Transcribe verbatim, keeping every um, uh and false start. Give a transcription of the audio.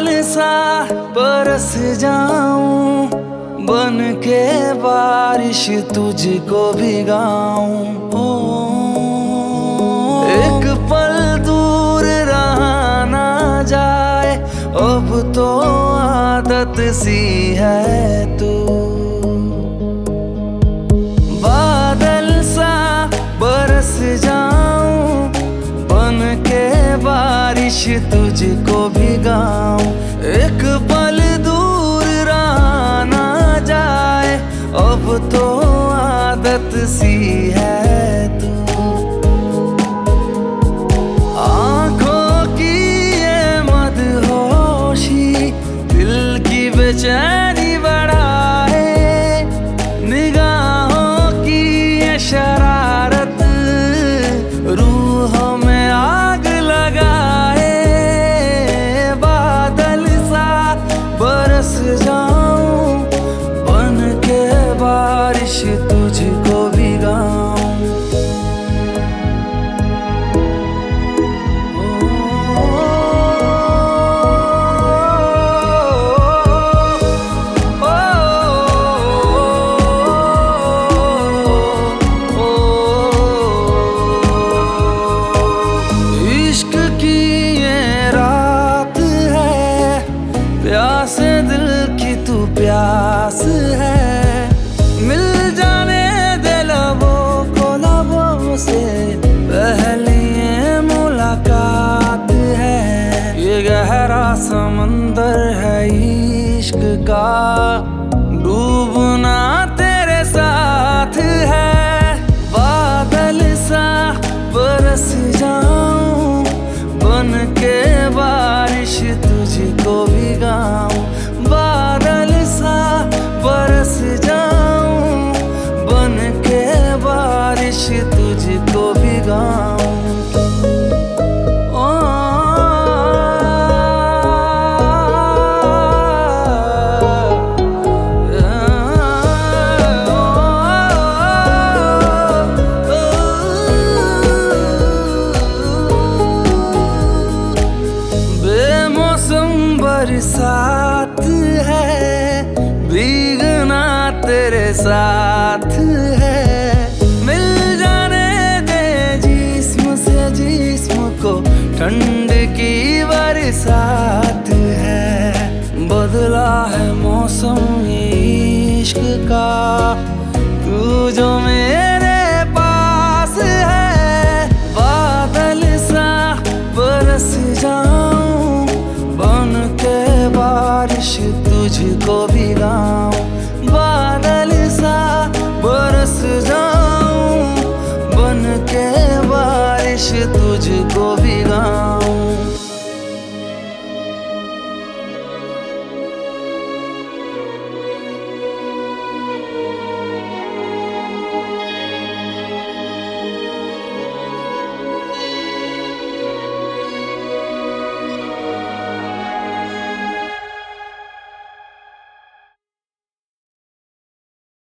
बादल सा बरस जाऊं, बन के बारिश तुझको भिगाऊं। ओ एक पल दूर रहा ना जाए, अब तो आदत सी है तू। बादल सा बरस जाऊं, बन के बारिश तुझको भिगाऊं। एक पल दूर रहा ना जाए, अब तो आदत सी है तू। आंखों की ये मदहोशी दिल की बेचैनी बढ़ाए, निगाहों की ये शरारत रूहों में आग लगाए। बादल सा बरस जाऊं, बन के बारिश तुझको भिगाऊं। इश्क की ये रात है, प्यासे दिल की तू प्यास है। मिल जाने दे लबों को लबों से, पहली ये मुलाकात है। ये गहरा समंदर है इश्क का, डूबना तेरे साथ है। बादल सा बरस जाऊं, बन के बारिश तुझको भिगाऊं। बादल सा बरस जाऊं, बन के बारिश तुझको भिगाऊं। बरसात है, भीगना तेरे साथ है। मिल जाने दे जिस्म से जिस्म को, ठंड की बरसात है। बदला है मौसम इश्क का, तू जो मेरे पास है। बादल सा बरस जाऊं, बन के बारिश तुझको भिगाऊं। बादल सा बरस जाऊं, बन के बारिश तुझको भिगाऊं।